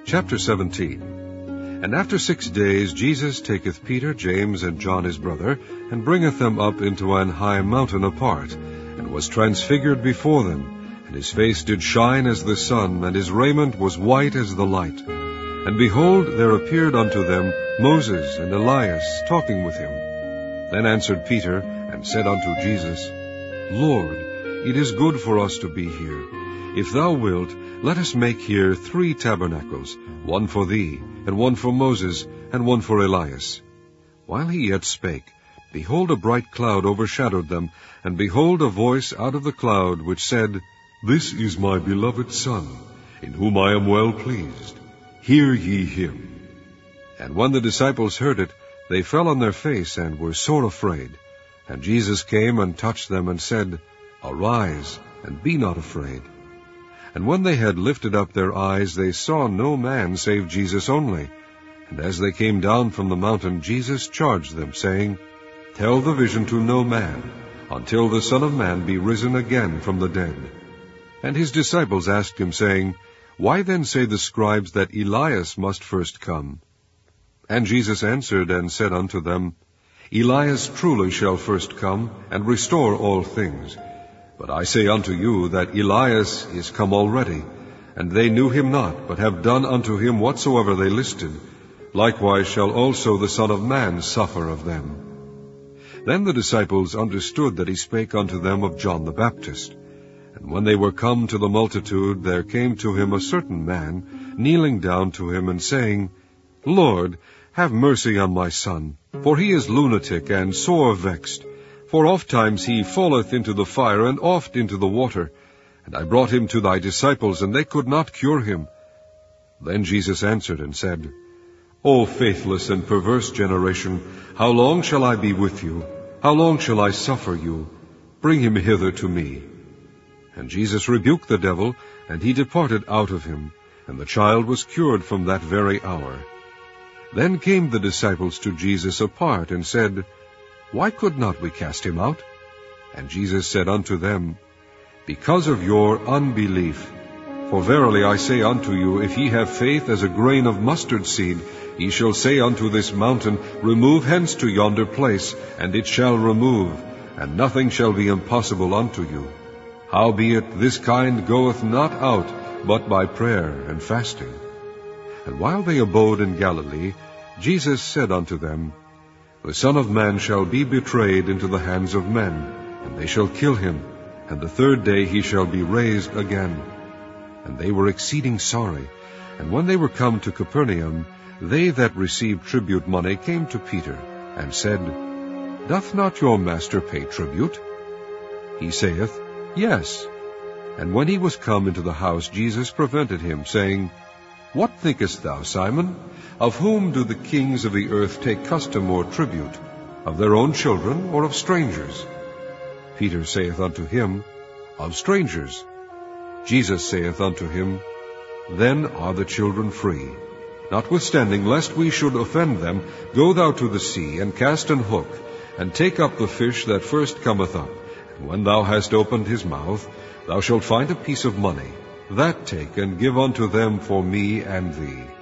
Chapter 17. And after 6 days Jesus taketh Peter, James, and John his brother, and bringeth them up into an high mountain apart, and was transfigured before them, and his face did shine as the sun, and his raiment was white as the light. And behold, there appeared unto them Moses and Elias, talking with him. Then answered Peter, and said unto Jesus, Lord, it is good for us to be here. If thou wilt, let us make here 3 tabernacles, one for thee, and one for Moses, and one for Elias. While he yet spake, behold, a bright cloud overshadowed them, and behold, a voice out of the cloud, which said, This is my beloved Son, in whom I am well pleased. Hear ye him. And when the disciples heard it, they fell on their face, and were sore afraid. And Jesus came and touched them, and said, Arise, and be not afraid. And when they had lifted up their eyes, they saw no man save Jesus only. And as they came down from the mountain, Jesus charged them, saying, Tell the vision to no man, until the Son of Man be risen again from the dead. And his disciples asked him, saying, Why then say the scribes that Elias must first come? And Jesus answered and said unto them, Elias truly shall first come, and restore all things. But I say unto you that Elias is come already, and they knew him not, but have done unto him whatsoever they listed. Likewise shall also the Son of Man suffer of them. Then the disciples understood that he spake unto them of John the Baptist. And when they were come to the multitude, there came to him a certain man, kneeling down to him, and saying, Lord, have mercy on my son, for he is lunatic and sore vexed. For ofttimes he falleth into the fire, and oft into the water. And I brought him to thy disciples, and they could not cure him. Then Jesus answered and said, O faithless and perverse generation, how long shall I be with you? How long shall I suffer you? Bring him hither to me. And Jesus rebuked the devil, and he departed out of him, and the child was cured from that very hour. Then came the disciples to Jesus apart, and said, Why could not we cast him out? And Jesus said unto them, Because of your unbelief. For verily I say unto you, if ye have faith as a grain of mustard seed, ye shall say unto this mountain, Remove hence to yonder place, and it shall remove, and nothing shall be impossible unto you. Howbeit this kind goeth not out, but by prayer and fasting. And while they abode in Galilee, Jesus said unto them, The Son of Man shall be betrayed into the hands of men, and they shall kill him, and the 3rd day he shall be raised again. And they were exceeding sorry. And when they were come to Capernaum, they that received tribute money came to Peter, and said, Doth not your master pay tribute? He saith, Yes. And when he was come into the house, Jesus prevented him, saying, What thinkest thou, Simon? Of whom do the kings of the earth take custom or tribute? Of their own children, or of strangers? Peter saith unto him, Of strangers. Jesus saith unto him, Then are the children free. Notwithstanding, lest we should offend them, go thou to the sea, and cast an hook, and take up the fish that first cometh up. And when thou hast opened his mouth, thou shalt find a piece of money. That take, and give unto them for me and thee.